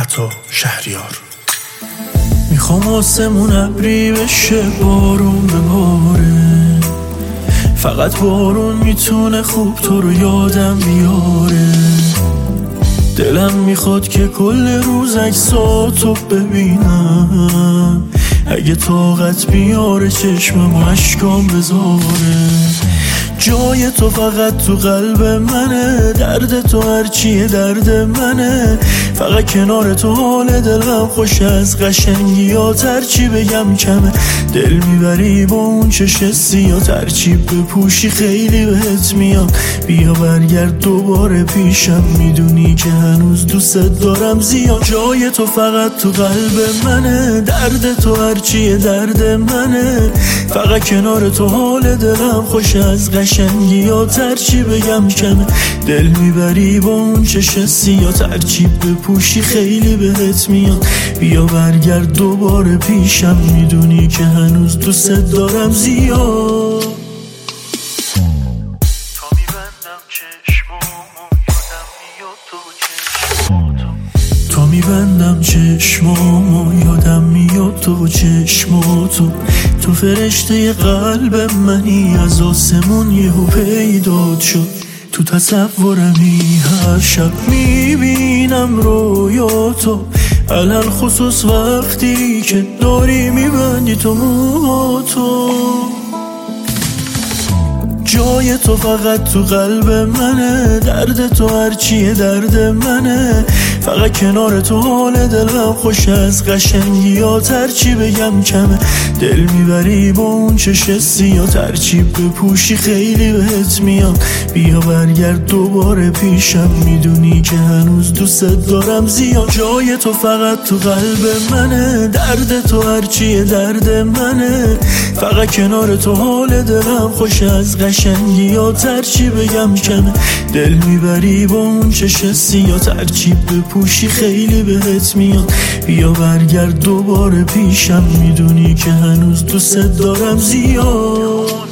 عطا شهریار. میخوام آسمون ابری بشه، بارون بباره، فقط بارون میتونه خوب تو رو یادم بیاره. دلم میخواد که کل روز عکساتو ببینم، اگه طاقت بیاره چشمم و اشکام بذاره. جای تو فقط تو قلب منه، درد تو هرچیه درد منه، فقط کنار تو حال دلم خوش، از قشنگیات هرچی بگم کمه. دل میبری با اون چش سیاه، ترچیب بپوشی خیلی بهت میاد. بیا برگرد دوباره پیشم، میدونی که هنوز دوست دارم زیاد. جای تو فقط تو قلب منه، درد تو هرچیه درد منه، فقط کنار تو حال دلم خوش، از قشنگیات هرچی بگم کمه. دل میبری با اون چش سیاه، ترچیب بپوشی خیلی بهت میاد. بیا برگرد دوباره پیشم، میدونی که هنوز دوست دارم زیاد. تا میبندم چشمامو یادم میاد تو چشماتو، تا میبندم چشمامو یادم میاد تو چشماتو. تو فرشته قلب منی، از آسمون یهو پیدات شد. تو تصورمی هر شب میبینم رویاتو، علل خصوص وقتی که داری میبندی تو موهاتو. جای تو فقط تو قلب منه، درد تو هرچیه درد منه، فقط کنار تو حال دلم خوش، از قشنگیات هرچی بگم کمه. دل میبری با اون چش سیاه، ترچیب بپوشی خیلی بهت میاد. بیا برگرد دوباره پیشم، میدونی که هنوز دوست دارم زیاد. جای تو فقط تو قلب منه، درد تو هرچیه درد منه، فقط کنار تو حال دلم خوش، از قشنگیات هرچی بگم کمه. دل میبری با اون چش سیاه، ترچیب بپوشی خیلی بهت میاد. بیا برگرد دوباره پیشم، میدونی که هنوز دوست دارم زیاد.